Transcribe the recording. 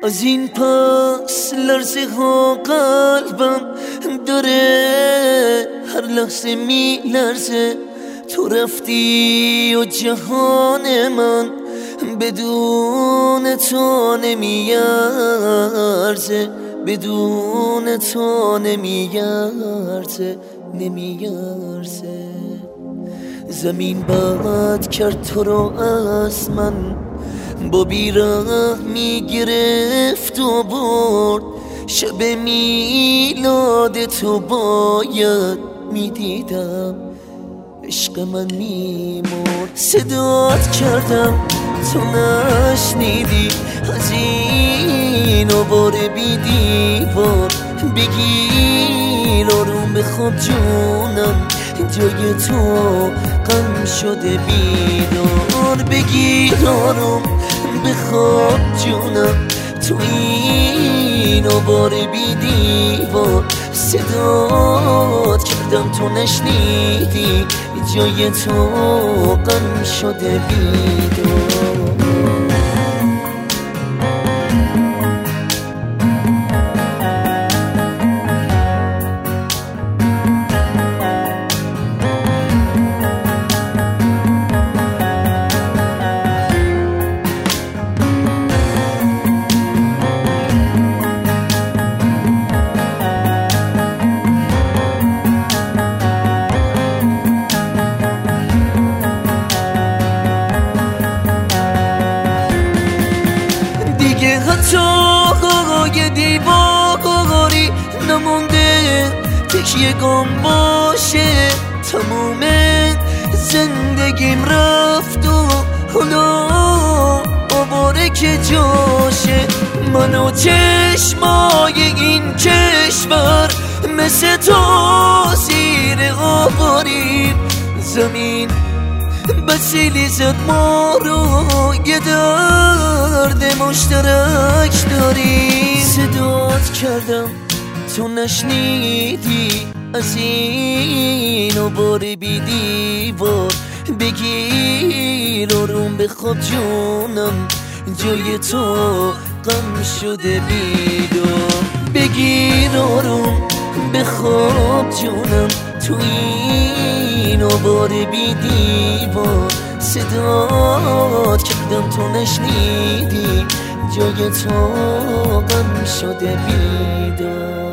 از این پس لرزه ها قلبم داره، هر لحظه می لرزه. تو رفتی و جهان من بدون تو نمیارزه، بدون تو نمیارزه، نمیارزه. زمین بد کرد تو رو از من، با بیرحمی گرفت و برد. شب میلاد تو باید میدیدم، عشق من میمرد. صدات کردم تو نشنیدی، از این بار بی دیوار. بگیر آروم بخواب جونم، جای تو غم شده بیدار. بگیر آروم بخواب جونم، تو این بار بی دیوار. صدات کردم تو نشنیدی، جای تو غم شده بیدار. دیگه حتی یه دیواری نمونده تکیه گم باشه. تموم زندگیم رفت و حالا آواره که جاشه. من و چشمای این کشور مثل تو زیر آواریم. زمین بسیلی زد ما رو، یه درد مشترک داریم. صدات کردم تو نشنیدی، از این بار بی دیوار. بگیر آروم بخواب جونم، جای تو غم شده بیدار. بگیر آروم بخواب جونم، تو این بار بی دیوار. صدات کردم تو نشنیدی، جای تو غم شده بیدار.